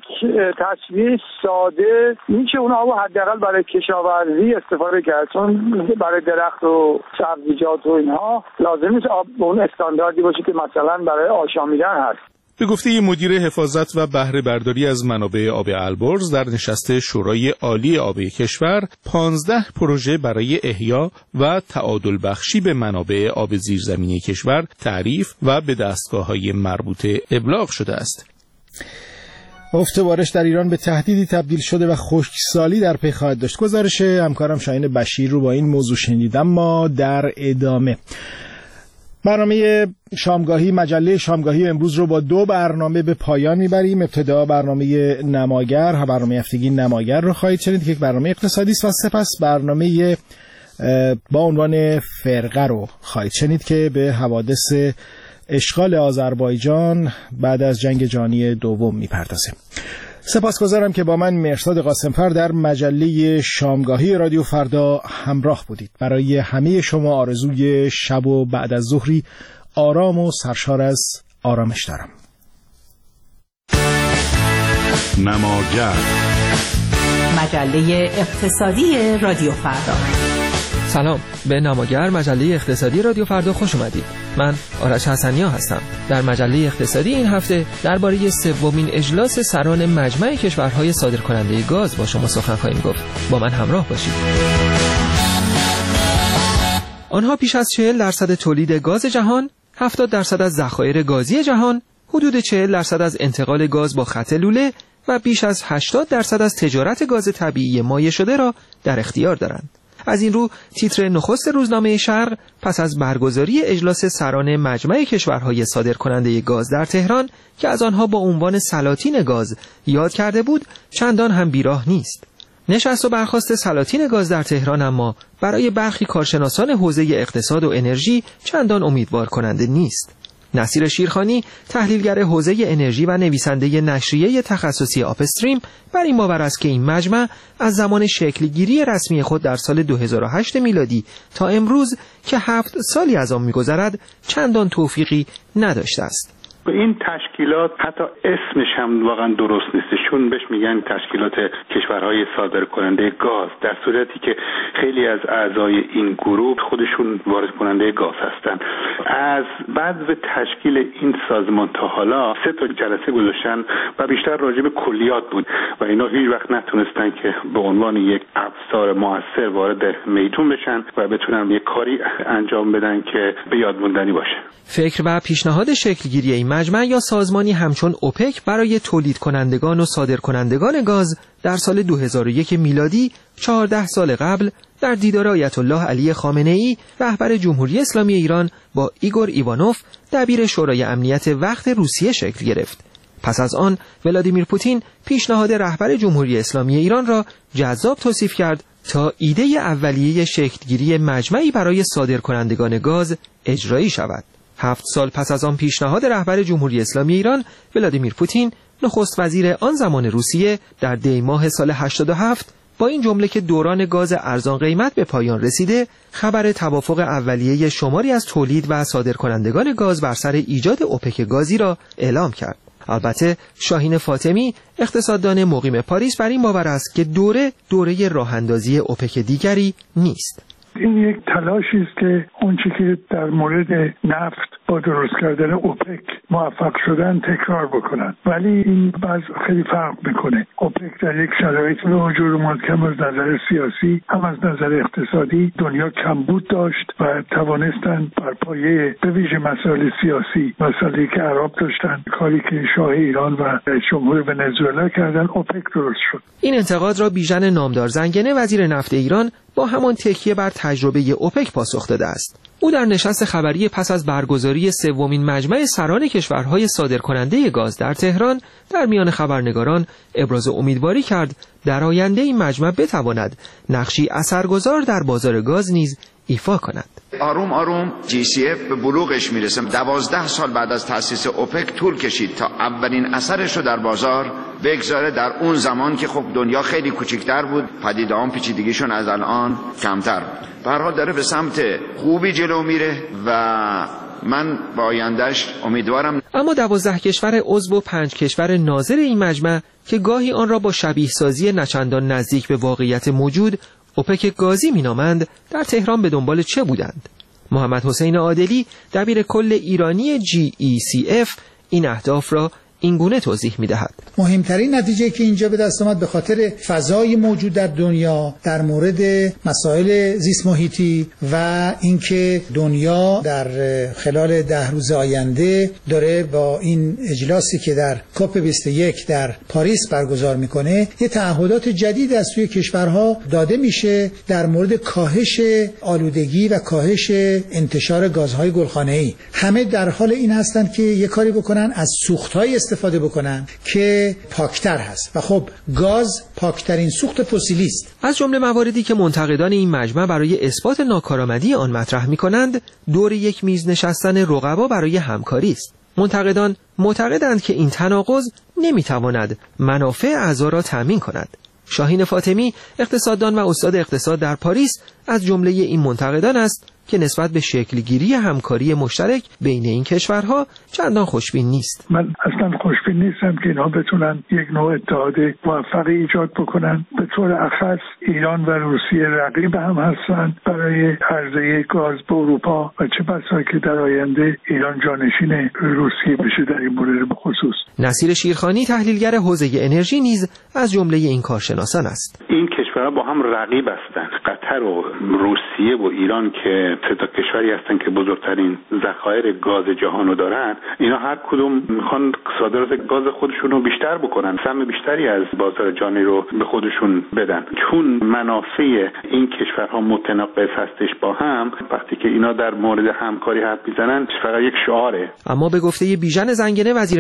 تصویر ساده میشه اون آب حداقل برای کشاورزی استفاده کرد، چون برای درخت و سبزیجات و اینها لازم نیست آب به اون استانداردی باشه که مثلا برای آشامیدن هست. به گفته مدیر حفاظت و بهره برداری از منابع آب البرز، در نشست شورای عالی آب کشور 15 پروژه برای احیا و تعادل بخشی به منابع آب زیرزمینی کشور تعریف و به دستگاه‌های مربوطه ابلاغ شده است. افت بارش در ایران به تهدیدی تبدیل شده و خشکسالی در پی خواهد داشت. گزارش همکارم شاهین بشیر رو با این موضوع شنیدم. ما در ادامه برنامه شامگاهی، مجله شامگاهی امروز رو با 2 برنامه به پایان میبریم. ابتدا برنامه نماگر، برنامه هفتگی نماگر رو خواهید شنید که یک برنامه اقتصادی است، و سپس برنامه با عنوان فرقه رو خواهید شنید که به حوادث اشغال آذربایجان بعد از جنگ جهانی دوم میپردازه. سپاسگزارم که با من مهرداد قاسمفر در مجله شامگاهی رادیو فردا همراه بودید. برای همه شما آرزوی شب و بعد از ظهری آرام و سرشار از آرامش دارم. نماگر، مجله اقتصادی رادیو فردا. سلام، به نماگر مجله اقتصادی رادیو فردا خوش اومدید. من آرش حسنیا هستم. در مجله اقتصادی این هفته درباره سومین اجلاس سران مجمع کشورهای صادرکننده گاز با شما سخن خواهیم گفت. با من همراه باشید. آنها پیش از 40% تولید گاز جهان، 70% از ذخایر گازی جهان، حدود 40% از انتقال گاز با خط لوله و بیش از 80% از تجارت گاز طبیعی مایع شده را در اختیار دارند. از این رو تیتر نخست روزنامه شرق پس از برگزاری اجلاس سران مجمع کشورهای صادرکننده گاز در تهران که از آنها با عنوان سلاطین گاز یاد کرده بود چندان هم بیراه نیست. نشست و برخاست سلاطین گاز در تهران اما برای برخی کارشناسان حوزه اقتصاد و انرژی چندان امیدوار کننده نیست. نصیر شیرخانی، تحلیلگر حوزه انرژی و نویسنده نشریه تخصصی آپستریم، بر این باور است که این مجمع از زمان شکلگیری رسمی خود در سال 2008 میلادی تا امروز که 7 سالی از آن می‌گذرد چندان توفیقی نداشته است. این تشکیلات حتی اسمش هم واقعا درست نیست، چون بهش میگن تشکیلات کشورهای صادرکننده گاز، در صورتی که خیلی از اعضای این گروه خودشون وارد کننده گاز هستن. از بعد به تشکیل این سازمان تا حالا 3 جلسه گذاشتن و بیشتر راجع به کلیات بود و اینا هیچ وقت نتونستن که به عنوان یک ابزار موثر وارد میدون بشن و بتونن یک کاری انجام بدن که به یاد موندنی باشه. فکر و پیشنهاد شکلگیری این مجمع یا سازمانی همچون اوپک برای تولید کنندگان و صادر کنندگان گاز در سال 2001 میلادی 14 سال قبل در دیدار آیت الله علی خامنه‌ای رهبر جمهوری اسلامی ایران با ایگور ایوانوف دبیر شورای امنیت وقت روسیه شکل گرفت. پس از آن ولادیمیر پوتین پیشنهاد رهبر جمهوری اسلامی ایران را جذاب توصیف کرد تا ایده اولیه شکلگیری مجمعی برای صادرکنندگان گاز اجرایی شود. 7 سال پس از آن پیشنهاد رهبر جمهوری اسلامی ایران ولادیمیر پوتین نخست وزیر آن زمان روسیه در دی ماه سال 87 با این جمله که دوران گاز ارزان قیمت به پایان رسیده خبر توافق اولیه شماری از تولید و صادرکنندگان گاز بر سر ایجاد اوپک گازی را اعلام کرد. البته شاهین فاطمی اقتصاددان مقیم پاریس بر این باور است که دوره راه‌اندازی اوپک دیگری نیست. این یک تلاشی است که اونچه که در مورد نفت با درست کردن اوپک موفق شدن تکرار بکنن، ولی این باز خیلی فرق میکنه. اوپک در یک شرایط به وجود اومد که هم از نظر سیاسی هم از نظر اقتصادی دنیا کمبود داشت و توانستن بر پایه به ویژه مسائل سیاسی، مسائلی که عرب داشتن، کاری که شاه ایران و جمهور ونزوئلا کردن، اوپک درست شد. این انتقاد را بیژن نامدار زنگنه وزیر نفت ایران با همان تکیه بر تجربه اوپک پاسخ داده است. او در نشست خبری پس از برگزاری سومین مجمع سران کشورهای صادرکننده گاز در تهران در میان خبرنگاران ابراز امیدواری کرد در آینده این مجمع بتواند نقشی اثرگذار در بازار گاز نیز ایفا کند. آروم آروم GCF به بلوغش میرسه. 12 سال بعد از تأسیس اوپک طول کشید تا اولین اثرش رو در بازار بگذاره، در اون زمان که خب دنیا خیلی کوچکتر بود، پدیده‌ها پیچیدگیشون از الان کمتر بود. به هر حال داره به سمت خوبی جلو میره و من با آیندهش امیدوارم. اما 12 کشور عضو و 5 کشور ناظر این مجمع که گاهی آن را با شبیه سازی نچندان نزدیک به واقعیت موجود اوپک گازی مینامند، در تهران به دنبال چه بودند؟ محمد حسین عادلی دبیر کل ایرانی GECF این اهداف را اینگونه توضیح می‌دهد. مهمترین نتیجه که اینجا به دست آمد به خاطر فضای موجود در دنیا در مورد مسائل زیست محیطی و اینکه دنیا در خلال 10 روز آینده داره با این اجلاسی که در کاپ 21 در پاریس برگزار میکنه یه تعهدات جدید از سوی کشورها داده میشه در مورد کاهش آلودگی و کاهش انتشار گازهای گلخانه‌ای. همه در حال این هستن که یه کاری بکنن از سوخت‌های استفاده بکنن که پاکتر هست و خب گاز پاکترین سوخت فسیلی است. از جمله مواردی که منتقدان این مجمع برای اثبات ناکارآمدی آن مطرح می‌کنند دور یک میز نشستن رقبا برای همکاری است. منتقدان معتقدند که این تناقض نمیتواند منافع اعضا را تأمین کند. شاهین فاطمی، اقتصاددان و استاد اقتصاد در پاریس، از جمله این منتقدان است که نسبت به شکلگیری همکاری مشترک بین این کشورها چندان خوشبین نیست. من اصلا خوشبین نیستم که اینها بتونن یک نوع اتحاد موفقی ایجاد بکنن. به طور اخص ایران و روسیه رقیب هم هستند برای عرضه گاز به اروپا و چه بسا که در آینده ایران جانشین روسیه بشه در این مورد به خصوص. نصیر شیرخانی، تحلیلگر حوزه انرژی، نیز از جمله این کارشناسان است. این کشورها با هم رقیب هستند. قطر و روسیه و ایران که سه تا کشوری هستن که بزرگترین ذخایر گاز جهان رو دارن، اینا هر کدوم میخوان صادرات گاز خودشون رو بیشتر بکنن، سهم بیشتری از بازار جهانی رو به خودشون بدن. چون منافع این کشورها متناقض هستش با هم، وقتی که اینا در مورد همکاری حرف میزنن فقط یک شعاره. اما به گفته بیژن زنگنه، وزیر